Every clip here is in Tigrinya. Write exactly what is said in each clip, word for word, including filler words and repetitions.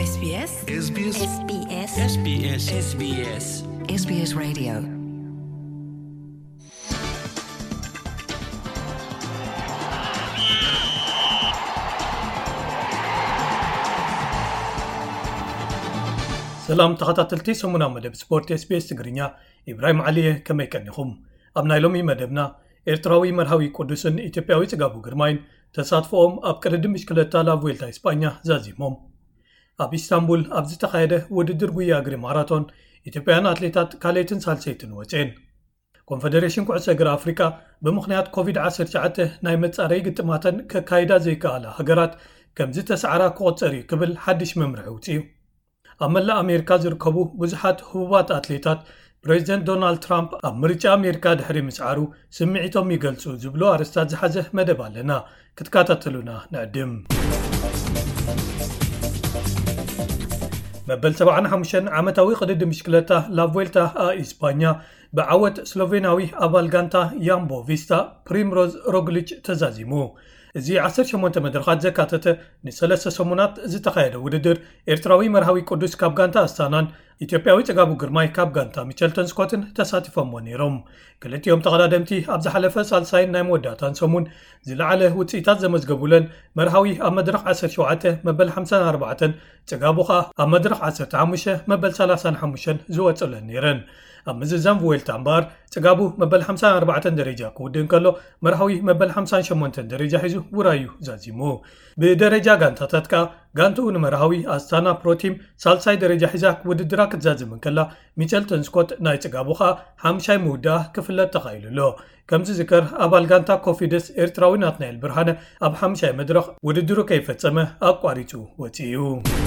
ኤስ ቢ ኤስ ኤስ ቢ ኤስ ኤስ ቢ ኤስ ኤስ ቢ ኤስ ኤስ ቢ ኤስ ኤስ ቢ ኤስ Radio ሰላም ተኸታተልቲ ሰሙና መደብ ስፖርት ኤስ ቢ ኤስ ትግርኛ ኢብራሂም ዓሊየ ከመይ ቀኒኹም ኣብ ናይ ሎሚ መደብና ኤርትራዊ መርሃዊ ቅዱስን ኢትዮጵያዊ ጽጋቡ ግርማይን ተሳትፎኦም ኣብ ቅድድም ብሽክለታ ላ vuelta እስፓኛ ዛዚሞም ኣብ ኢስታንቡል ኣብ ዝተኻየደ ውድድር ጉያ እግሪ ማራቶን ኢትዮጵያውያን ኣትሌታት ካልኦትን ሳልሰይትን ወፅን ኮንፌደሬሽን ኩዕሶ እግሪ ኣፍሪካ ብምኽንያት ኮቪድ ዓሰርተ ትሽዓተ ናይ መጻረይ ግጥማተን ከካይዳ ዘይከኣላ ሃገራት ከም ዝተሰዓራ ክቆፀር እዩ ክብል ሓድሽ መምርሒ ውፅዩ ኣብ መላእ ኣሜሪካ ዝርከቡ ብዙሓት ህቡባት ኣትሌታት ፕሬዚደንት ዶናልድ ትራምፕ ኣብ ምርጫ ኣሜሪካ ድሕሪ ምስዓሩ ስምዒቶም ይገልጹ ዝብሎ ኣርስታት ዝሓዘ መደብ ኣለና ክትከታተሉና ንዕድም መበል ሰብዓ ሓሙሽተ ዓመታዊ ቅድድም ብሽክለታ ላ vuelta እስፓኛ ብዓወት ስሎቬናዊ ኣባል ጋንታ ያምቦ ቪስታ ፕሪምሮዝ ሮግሊች ተዛዚሙ እዚ ዓሰርተ ሸሞንተ መድረኻት ዘካተተ ንሰለስተ ሰሙናት ዝተኻየደ ውድድር ኤርትራዊ መርሃዊ ቅዱስ ካብ ጋንታ ኣስታናን ኢትዮጵያዊ ጽጋቡ ግርማይ ካብ ጋንታ ሚቸልተን ስኮትን ተሳቲፎም ነይሮም ክልቲኦም ተቐዳደምቲ ኣብ ዝሓለፈ ሳልሳይን ናይ መወዳእታን ሰሙን ዝለዓለ ውፅኢታት ዘመዝገቡለን መርሃዊ ኣብ መድረኽ ዓሰርተ ሸውዓተ መበል ሓምሳን ኣርባዕተ ጽጋቡ ኸኣ ኣብ መድረኽ ዓሰርተ ሓሙሽተ መበል ሰላሳን ሓሙሽተ ዝወፅለን ነይረን ኣብ ምዝዛም vuelta እምበር ጽጋቡ መበል ሓምሳን ኣርባዕተ ደረጃ ክውድን ከሎ መርሃዊ መበል ሓምሳን ሸሞንተ ደረጃ ሒዙ ውራዩ ዛዚሙ ብደረጃ ጋንታታት ከኣ ጋንቱ ንመርሃዊ ኣስታና ፕሮቲም ሳልሳይ ደረጃ ሒዛ ውድድራ ክትዛዝም ከላ ሚቸልተን ስኮት ናይ ጽጋቡ ኸኣ ሓምሻይ ምውዳእ ክፍለጥ ተኻኢሉሎ ከምዚ ዝከር ኣባል ጋንታ ኮፊደስ ኤርትራዊ ናትናኤል ብርሃነ ኣብ ሓምሻይ መድረኽ ውድድሩ ከይፈጸመ ኣቋሪጹ ወፂኡ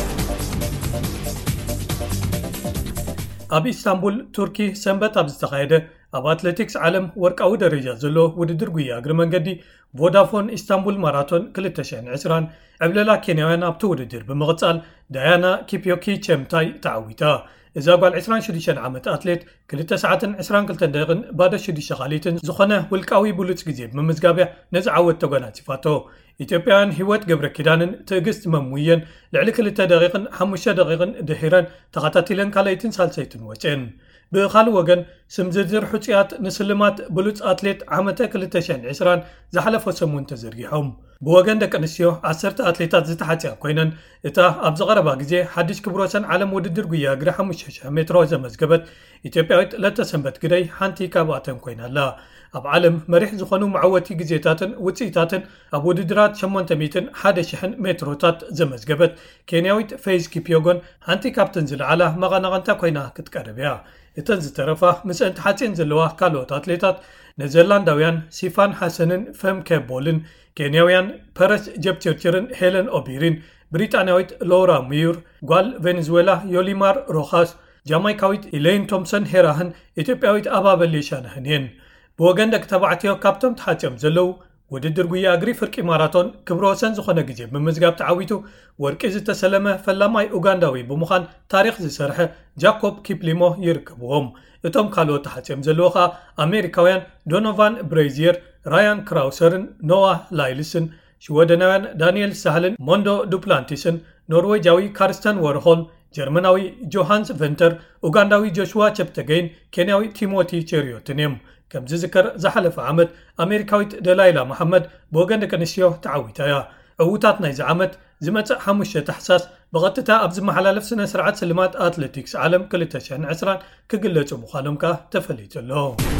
ኣብ ኢስታንቡል ቱርኪ ሰንበት ኣብ ዝተኻየደ ኣብ ኣትሌቲክስ ዓለም ወርቃዊ ደረጃ ዘሎ ውድድር ጉያ እግሪ መንገዲ ቮዳፎን ኢስታንቡል ማራቶን ክልተ ሽሕን ዕስራን ዕብለላ ኬንያውያን ኣብቲ ውድድር ብምቕጻል ዳያና ኪፕዮኪ ቸምታይ ተዓዊታ እዛ ጓል عشرين وستة ዓመት ኣትሌት ክልተ ሰዓትን عشرين وكلتا ደቂቕን ባዶ ሽዱሽተ ኻሊትን ዝኾነ ውልቃዊ ብሉጽ ግዜ ብምዝጋብያ ነዚ ዓወት ተጎናፂፋቶ ኢትዮጵያውያን ህይወት ገብረ ኪዳንን ትዕግስት መሙየን ልዕሊ ክልተ ደቂቕን ሓሙሽተ ደቂቕን ድሒረን ተኸታቲለን ካልኦትን ሳልሰይትን ወፅን ብኻልእ ወገን ስም ዝርዝር ሕፁያት ንስልማት ብሉጽ ኣትሌት ዓመተ ክልተ ሽሕን ዕስራን ዝሓለፈ ሰሙን ተዘርጊሖም ብወገን ደቂ ኣንስትዮ ዓሰርተ ኣትሌታት ዝተሓፅያ ኮይነን እታ ኣብ ዝቐረባ ግዜ ሓድሽ ክብረ ወሰን ዓለም ውድድር ጉያ እግሪ ሓሙሽተ ሽሕ ሜትሮ ዘመዝገበት ኢትዮጵያዊት ለተሰንበት ግደይ ሓንቲ ካብኣተን ኮይናላ ኣብ ዓለም መሪሕ ዝኾኑ መዓወቲ ግዜታትን ውፅኢታትን ኣብ ውድድራት ሸሞንተ ሚእትን ሓደ ሽሕን ሜትሮታት ዘመዝገበት ኬንያዊት ፌዝ ኪፕዮጎን ሓንቲ ካብተን ዝለዓላ መቐናቐንታ ኮይና ክትቀርብያ እተን ዝተረፋ ምስአን ተሓፂን ዘለዋ ካልኦት ኣትሌታት ኔዘርላንዳውያን ሲፋን ሓሰንን ፈምኬ ቦልን ኬንያውያን ፐረስ ጀፕቸርቸርን ሄለን ኦቢሪን ብሪጣንያዊት ሎራ ሙር ጓል ቬኔዙዌላ ዮሊማር ሮኻስ ጃማይካዊት ኢሌይን ቶምሰን ሄራህን ኢትዮጵያዊት ኣባበል ሻነህን እየን ብወገን ደቂ ተባዕትዮ ካብቶም ተሓፂዮም ዘለው ውድድር ጉያ እግሪ ፍርቂ ማራቶን ክብረ ወሰን ዝኾነ ግዜ ብምዝጋብ ተዓዊቱ ወርቂ ዝተሰለመ ፈላማይ ኡጋንዳዊ ብምዃን ታሪክ ዝሰርሐ ጃኮብ ኪፕሊሞ ይርከብዎም እቶም ካልኦት ተሓፂዮም ዘለዎ ኸኣ ኣሜሪካውያን ዶኖቫን ብሬዚየር ራያን ክራውሰርን ኖዋ ላይልስን ሽወደናውያን ዳንኤል ሳህልን ሞንዶ ዱፕላንቲስን ኖርዌጃዊ ካርስተን ወርሆል ጀርመናዊ ጆሃንስ ቨንተር ኡጋንዳዊ ጆሽዋ ቸፕተገይን ኬንያዊ ቲሞቲ ቸሪዮትን እዮም ከምዚ ዝከር ዝሓለፈ ዓመት ኣሜሪካዊት ደላይላ መሐመድ ብወገን ደቂ ኣንስትዮ ተዓዊታያ ዕዉታት ናይዚ ዓመት ዝመፅእ ሓሙሽተ ታሕሳስ ብቐጥታ ኣብ ዝመሓላለፍ ስነ ስርዓት ስልማት ኣትሌቲክስ ዓለም ክልተ ሽሕን ዕስራን ክግለጹ ምዃኖም ከ ተፈሊጡሎ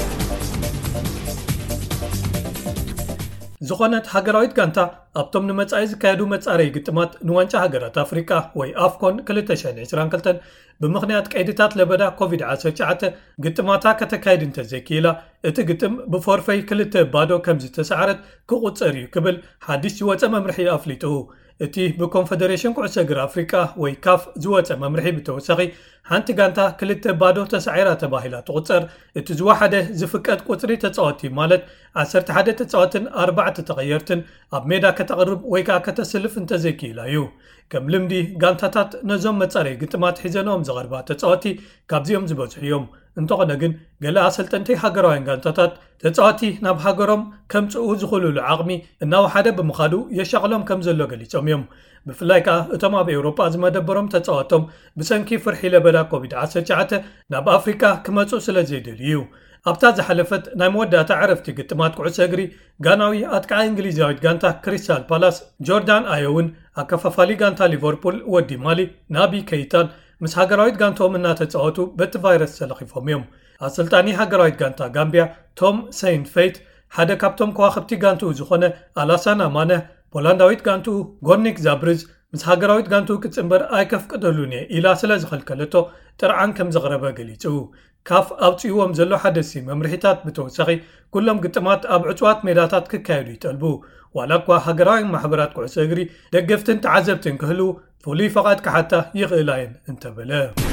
ዝኾነት ሃገራዊት ጋንታ ኣብቶም ንመጻኢ ዝካየዱ መጻረይ ግጥማት ንዋንጫ ሃገራት ኣፍሪካ ወይ ኣፍኮን ክልተ ሽሕን ዕስራን ክልተ ብምኽንያት ቀይድታት ለበዳ ኮቪድ ዓሰርተ ትሽዓተ ግጥማታ ከተካይድ እንተዘይክኢላ እቲ ግጥም ብፎርፈይ ክልተ ባዶ ከም ዝተሰዓረት ክቁፀር እዩ ክብል ሓድሽ ዝወፀ መምርሒ ኣፍሊጡ እቲ ብኮንፌደሬሽን ኩዕሶ እግሪ ኣፍሪካ ወይ ካፍ ዝወፀ መምርሒ ብተወሳኺ ሓንቲ ጋንታ ክልተ ባዶ ተሳዒራ ተባሂላ ትቁፀር እቲ ዝወሓደ ዝፍቀድ ቁፅሪ ተፃወቲ ማለት ዓሰርተ ሓደ ተፃወትን ኣርባዕተ ተቐየርትን ኣብ ሜዳ ከተቕርብ ወይ ከዓ ከተስልፍ እንተዘይክኢላ እዩ ከም ልምዲ ጋንታታት ነዞም መጻረይ ግጥማት ሒዘኖም ዝቐርባ ተፃወቲ ካብዚኦም ዝበዝሑ እዮም እንተኾነ ግን ገለ ኣሰልጠንቲ ሃገራውያን ጋንታታት ተጻዋቲ ናብ ሃገሮም ከምጽኡ ዝኽእሉሉ ዓቕሚ እናወሓደ ብምኻዱ የሻቕሎም ከም ዘሎ ገሊጾም እዮም። ብፍላይ ከዓ እቶም ኣብ ኤውሮጳ ዝመደበሮም ተጻዋቶም ብሰንኪ ፍርሒ ለበዳ ኮቪድ ዓሰርተ ትሽዓተ ናብ ኣፍሪካ ክመጹእ ስለ ዘይደልዩ እዩ። ኣብታ ዝሓለፈት ናይ መወዳእታ ዕረፍቲ ግጥማት ኩዕሶ እግሪ ጋናዊ ኣጥቃዒ እንግሊዛዊት ጋንታ ክሪስታል ፓላስ ጆርዳን ኣዮውን ኣከፋፋሊ ጋንታ ሊቨርፑል ወዲ ማሊ ናቢ ከይታን ምስ ሃገራዊት ጋንታኦም እናተጻወቱ በቲ ቫይረስ ተለኺፎም እዮም። ኣሰልጣኒ ሃገራዊት ጋንታ ጋምቢያ ቶም ሰይንፌይት ሓደ ካብቶም ከዋኽብቲ ጋንትኡ ዝኾነ ኣላሳና ማነ ፖላንዳዊት ጋንትኡ ጎርኒክ ዛብርዝ ምስ ሃገራዊት ጋንትኡ ክጽምበር ኣይከፍቅደሉን እየ ኢላ ስለ ዝኸልከለቶ ጥርዓን ከም ዘቕረበ ገሊጹ። ካፍ ኣውፅእዎም ዘሎ ሓደሲ መምርሒታት ብተወሳኺ ኩሎም ግጥማት ኣብ ዕፅዋት ሜዳታት ክካየዱ ይጠልቡ። ዋላ እኳ ሃገራዊ ማሕበራት ኩዕሶ እግሪ ደገፍትን ተዓዘብትን ክህልው ፍሉይ ፈቓድ ክሓታ ይኽእላየን እንተበለ።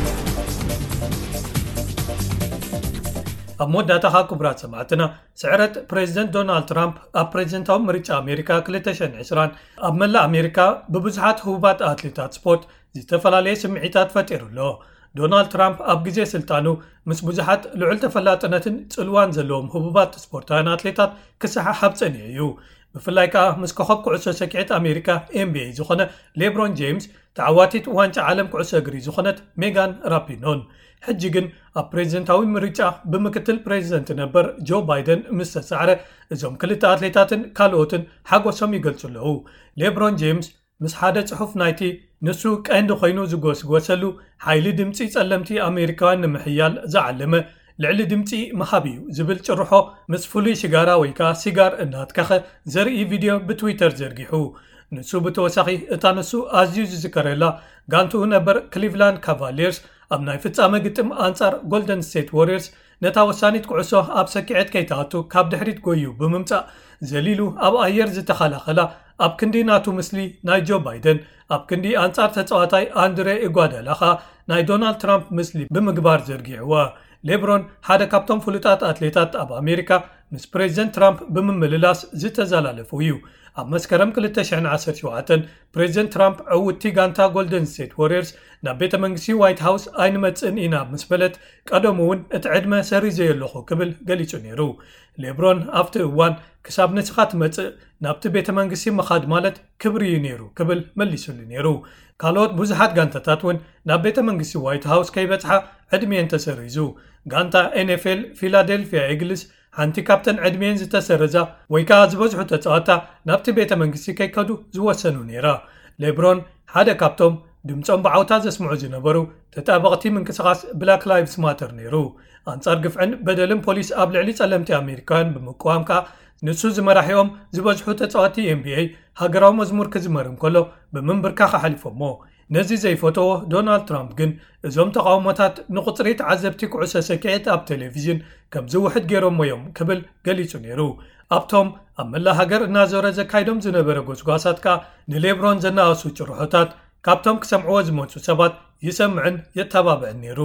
ኣብ መወዳእታ ክቡራት ሰማዕትና ስዕረት ፕሬዚደንት ዶናልድ ትራምፕ ኣብ ፕሬዚደንታዊ ምርጫ ኣሜሪካ ክልተ ሽሕን ዕስራን ኣብ መላእ ኣሜሪካ ብብዙሓት ህቡባት ኣትሌታት ስፖርት ዝተፈላለየ ስምዒታት ፈጢሩሎ። ዶናልድ ትራምፕ ኣብ ግዜ ስልጣኑ ምስ ብዙሓት ልዑል ተፈላጥነትን ጽልዋን ዘለዎም ህቡባት ስፖርታውያን ኣትሌታት ክሰሓሓብ ጸኒሑ እዩ። ብፍላይ ከዓ ምስ ኮኸብ ኩዕሶ ሰኪዔት ኣሜሪካ ኤን ቢ ኤ ዝኾነ ሌብሮን ጄምስ ተዓዋቲት ዋንጫ ዓለም ኩዕሶ እግሪ ዝኾነት ሜጋን ራፒኖን ሕጂ ግን ኣብ ፕሬዚደንታዊ ምርጫ ብምክትል ፕሬዚደንት ነበር ጆ ባይደን ምስ ተሰዕረ እዞም ክልተ ኣትሌታትን ካልኦትን ሓጎሶም ይገልጹ ኣለዉ። ሌብሮን ጄምስ ምስ ሓደ ጽሑፍ ናይቲ ንሱ ቀንዲ ኮይኑ ዝጎስጎሰሉ ሓይሊ ድምፂ ጸለምቲ ኣሜሪካውያን ንምሕያል ዝዓለመ ልዕሊ ድምፂ መሃብ እዩ ዝብል ጭርሖ ምስ ፍሉይ ሽጋራ ወይ ከዓ ሲጋር እናትከኸ ዘርኢ ቪድዮ ብትዊተር ዘርጊሑ። ንሱ ብተወሳኺ እታ ንሱ ኣዝዩ ዝዝከረላ ጋንትኡ ነበር ክሊቭላንድ ካቫሊየርስ ኣብ ናይ ፍጻመ ግጥም ኣንጻር ጎልደን ስቴት ዋሪየርስ ነታ ወሳኒት ኩዕሶ ኣብ ሰኪዔት ከይተኣቱ ካብ ድሕሪት ጎዩ ብምምጻእ ዘሊሉ ኣብ ኣየር ዝተኸላኸላ ኣብ ክንዲ ናቱ ምስሊ ናይ ጆ ባይደን ኣብ ክንዲ ኣንጻር ተጻዋታይ ኣንድሬ ኢጓዳላኻ ናይ ዶናልድ ትራምፕ ምስሊ ብምግባር ዘርጊዕዋ። ሌብሮን ሓደ ካብቶም ፍሉጣት ኣትሌታት ኣብ ኣሜሪካ ምስ ፕሬዚደንት ትራምፕ ብምምልላስ ዝተዘላለፉ እዩ። ኣብ መስከረም ክልተ ሽሕን ዓሰርተ ሸውዓተ ፕሬዚደንት ትራምፕ ዕውቲ ጋንታ ጎልደን ስቴት ዋሪየርስ ናብ ቤተ መንግስቲ ዋይት ሃውስ ኣይንመጽእን ኢና ምስ በለት ቀደም እውን እቲ ዕድመ ሰሪዘ የለኹ ክብል ገሊጹ ነይሩ። ሌብሮን ኣብቲ እዋን ክሳብ ንስኻ ትመጽእ ናብቲ ቤተ መንግስቲ መኻድ ማለት ክብሪ እዩ ነይሩ ክብል መሊሱሉ ነይሩ። ካልኦት ብዙሓት ጋንታታት እውን ናብ ቤተ መንግስቲ ዋይት ሃውስ ከይበጽሓ ዕድሜን ተሰሪዙ። ጋንታ ኤን ኤፍ ኤል ፊላዴልፊያ ኤግልስ ሓንቲ ካብተን ዕድሜን ዝተሰረዛ ወይ ከዓ ዝበዝሑ ተጻዋታ ናብቲ ቤተ መንግስቲ ከይከዱ ዝወሰኑ ነይራ። ሌብሮን ሓደ ካብቶም ድምፆም ብዓውታ ዘስምዑ ዝነበሩ ተጣበቕቲ ምንቅስቓስ ብላክ ላይቭስ ማተር ነይሩ። ኣንጻር ግፍዕን በደልን ፖሊስ ኣብ ልዕሊ ጸለምቲ ኣሜሪካውያን ብምቁዋም ከዓ ንሱ ዝመራሒኦም ዝበዝሑ ተጻዋቲ ኤን ቢ ኤ ሃገራዊ መዝሙር ክዝመር እንከሎ ብምንብርካ ሓሊፎሞ። ነዚ ዘይፈተዎ ዶናልድ ትራምፕ ግን እዞም ተቃውሞታት ንቁፅሪ ተዓዘብቲ ኩዕሶ ሰኪዔት ኣብ ቴሌቪዥን ከም ዝውሕድ ገይሮም እዮም ክብል ገሊጹ ነይሩ። ኣብቶም ኣብ መላእ ሃገር እናዞረ ዘካይዶም ዝነበረ ጎስጓሳት ከዓ ንሌብሮን ዘናኣሱ ጭርሖታት ካብቶም ክሰምዕዎ ዝመፁ ሰባት ይሰምዕን የተባብዕን ነይሩ።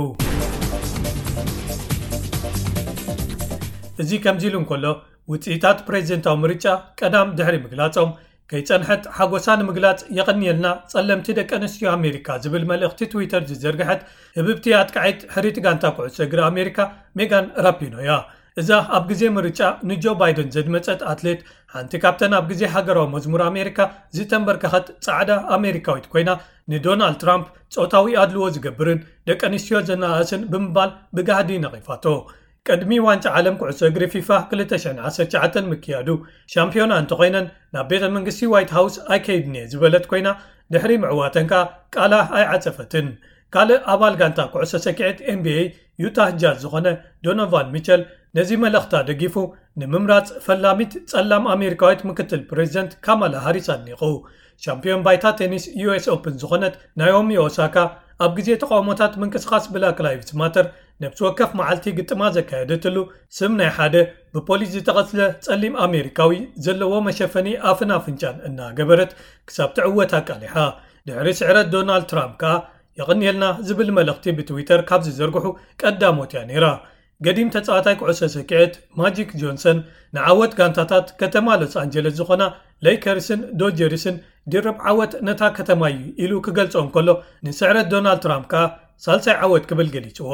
እዚ ከምዚ ኢሉ እንከሎ ውፅኢታት ፕሬዚደንታዊ ምርጫ ቀዳም ድሕሪ ምግላጾም ከይጸንሐት ሓጎሳ ንምግላጽ የቕንየልና ጸለምቲ ደቂ ኣንስትዮ ኣሜሪካ ዝብል መልእኽቲ ትዊተር ዝዘርግሐት ህብብቲ ኣጥቃዒት ሕሪት ጋንታ ኩዕሶ እግሪ ኣሜሪካ ሜጋን ራፒኖ እያ። እዛ ኣብ ግዜ ምርጫ ንጆ ባይደን ዘድመፀት ኣትሌት ሓንቲ ካብተን ኣብ ግዜ ሃገራዊ መዝሙር ኣሜሪካ ዝተንበርከኸት ጻዕዳ ኣሜሪካዊት ኮይና ንዶናልድ ትራምፕ ጾታዊ ኣድልዎ ዝገብርን ደቂ ኣንስትዮ ዘነኣስን ብምባል ብጋህዲ ነቒፋቶ። ቅድሚ ዋንጫ ዓለም ኩዕሶ እግሪ ፊፋ ክልተ ሽሕን ዓሰርተ ትሽዓተ ምክያዱ ሻምፒዮና እንተኮይነን ናብ ቤተ መንግስቲ ዋይት ሃውስ ኣይከይድን እየ ዝበለት ኮይና ድሕሪ ምዕዋተንካ ቃላ ኣይዓፀፈትን። ካልእ ኣባል ጋንታ ኩዕሶ ሰኪዔት ኤን ቢ ኤ ዩታህ ጃዝ ዝኾነ ዶኖቫን ሚቸል ነዚ መልእኽታ ደጊፉ ንምምራፅ ፈላሚት ጸላም ኣሜሪካዊት ምክትል ፕሬዚደንት ካማላ ሃሪስ ኣድኒቑ። ሻምፒዮን ባይታ ቴኒስ ዩ ኤስ ኦፕን ዝኾነት ናኦሚ ኦሳካ ኣብ ግዜ ተቃውሞታት ምንቅስቓስ ብላክ ላይቭስ ማተር ነብሲ ወከፍ መዓልቲ ግጥማ ዘካየደትሉ ስም ናይ ሓደ ብፖሊስ ዝተቐትለ ጸሊም ኣሜሪካዊ ዘለዎ መሸፈኒ ኣፍን ኣፍንጫን እናገበረት ክሳብ ትዕወት ኣቃሊሓ። ድሕሪ ስዕረት ዶናልድ ትራምፕ ከዓ የቕንየልና ዝብል መልእኽቲ ብትዊተር ካብ ዝዘርግሑ ቀዳሞት እያ ነይራ። ገዲም ተጻዋታይ ኩዕሶ ሰኪዔት ማጂክ ጆንሰን ንዓወት ጋንታታት ከተማ ሎስ አንጀለስ ዝኾና ሌይከርስን ዶጀርስን ድርብ ዓወት ነታ ከተማ እዩ ኢሉ ክገልጾም ከሎ ንስዕረት ዶናልድ ትራምፕ ከዓ ሳልሳይ ዓወት ክብል ገሊጽዎ።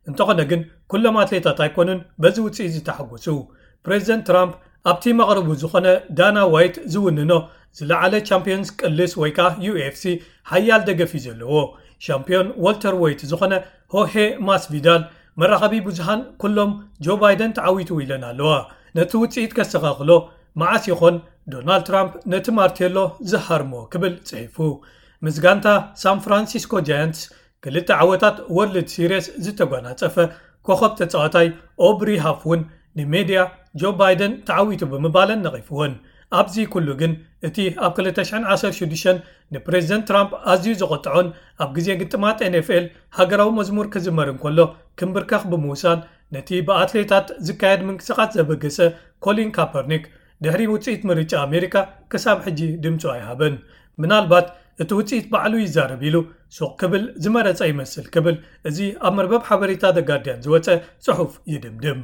እንተኾነ ግን ኩሎም ኣትሌታት ኣይኮኑን በዚ ውፅኢት ዝተሓጎሱ ፕሬዚደንት ትራምፕ ኣብቲ መቕረቡ ዝኾነ ዳና ዋይት ዝውንኖ ዝለዓለ ቻምፒዮንስ ቅልስ ወይ ከዓ ዩ ኤፍ ሲ ሓያል ደገፊ ዘለዎ ሻምፒዮን ዋልተር ዌይት ዝኾነ ሆሄ ማስቪዳል መራኸቢ ብዙሃን ኩሎም ጆ ባይደን ተዓዊቱ ኢለን ኣለዋ ነቲ ውፅኢት ከስተኻኽሎ መዓስ ይኾን ዶናልድ ትራምፕ ነቲ ማርቴሎ ዝሃርሞ ክብል ጽሒፉ ምዝጋንታ ሳን ፍራንሲስኮ ጃያንትስ ክልተ ዓወታት ወርልድ ሲሪስ ዝተጓናጸፈ ኮኸብ ተጻዋታይ ኦብሪ ሃፍውን ንሜድያ ጆ ባይደን ተዓዊቱ ብምባለን ነቒፍዎን ኣብዚ ኩሉ ግን እቲ ኣብ ክልተ ሽሕን ዓሰርተ ሽዱሽተ ንፕሬዚደንት ትራምፕ ኣዝዩ ዝቆጥዖን ኣብ ግዜ ግጥማት ኤን ኤፍ ኤል ሃገራዊ መዝሙር ክዝመር እንከሎ ክምብርካኽ ብምውሳን ነቲ ብኣትሌታት ዝካየድ ምንቅስቓስ ዘበገሰ ኮሊን ካፐርኒክ ድሕሪ ውፅኢት ምርጫ ኣሜሪካ ክሳብ ሕጂ ድምፁ ኣይሃበን ምናልባት እቲ ውፅኢት ባዕሉ ይዛረብ ኢሉ ሱቕ ክብል ዝመረፀ ይመስል ክብል እዚ ኣብ መርበብ ሓበሬታ ደ ጋርዲያን ዝወፀ ጽሑፍ ይድምድም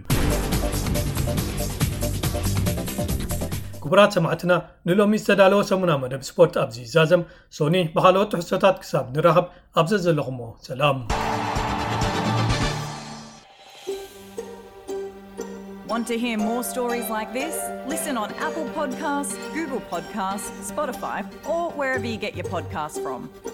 ክቡራት ሰማዕትና ንሎሚ ዝተዳለወ ሰሙና መደብ ስፖርት ኣብዚ ይዛዘም ሶኒ ብካልኦት ትሕዝቶታት ክሳብ ንራኸብ ኣብዚ ዘለኹሞ ሰላም Want to hear more stories like this? Listen on Apple Podcasts, Google Podcasts, Spotify, or wherever you get your podcasts from.